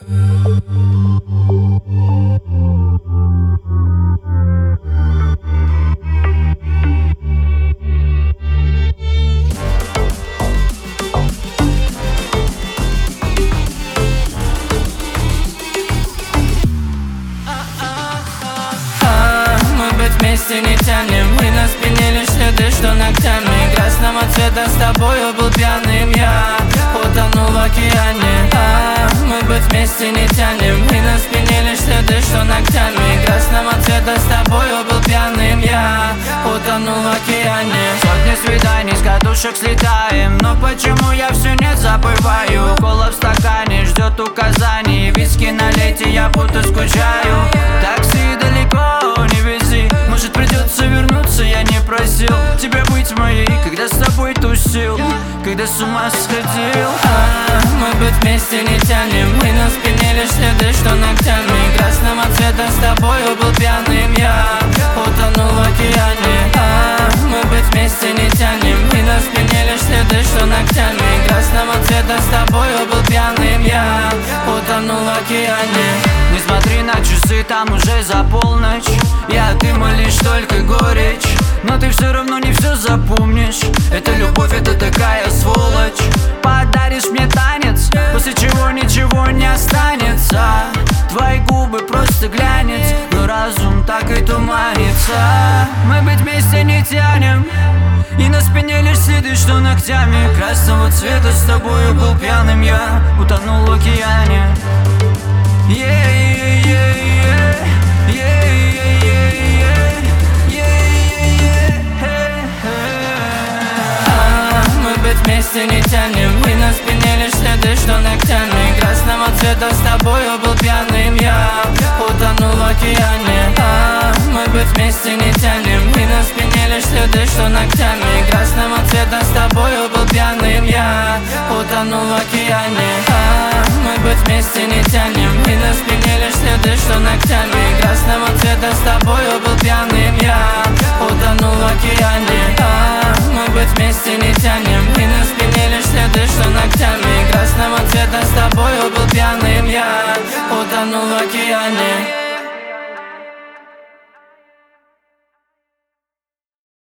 Вместе не тянем, и на спине лишь следы, что ногтями красного цвета с тобою был пьяным я, утонул в океане. Мы быть вместе не тянем, и на спине лишь следы, что ногтями красного цвета с тобою был пьяным я, утонул в океане. Сотни свиданий, с катушек слетаем, но почему я все не забываю? Кола в стакане ждет указаний, виски налейте, я будто скучаю. Такси далеко не вези, может придется вернуться, я не просил тебя быть моей, когда с тобой тусил, когда с ума сходил. Мы быть вместе не тянем, и на спине лишь следы, что ногтями красного цвета с тобою был пьяным я, утонул в океане. Мы быть вместе не тянем, и на спине лишь следы, что ногтями красного цвета с тобою был пьяным я, утонул в океане. Не смотри на часы, там уже за полночь, я от дыма лишь только горечь, но ты все равно не все запомнишь. Это любовь, это такая сволочь. Подаришь мне танец, после чего ничего не останется. Твои губы просто глянец, но разум так и туманится. Мы быть вместе не тянем, и на спине лишь следы, что ногтями красного цвета с тобою был пьяным я, утонул в океане. Мы быть вместе не тянем, и на спине лишь следы, что ногтями красного цвета с тобою был пьяным я, утонул в океане. Мы быть вместе не тянем, и на спине лишь следы, что ногтями красного цвета с тобою был пьяным я, утонул в океане. Мы быть вместе не тянем, и на спине лишь следы, что ногтями красного цвета с тобою был пьяным я, утонул в океане. Мы быть вместе не тянем, и на спине лишь следы, что ногтями красного цвета с тобою был пьяным я, утонул в океане.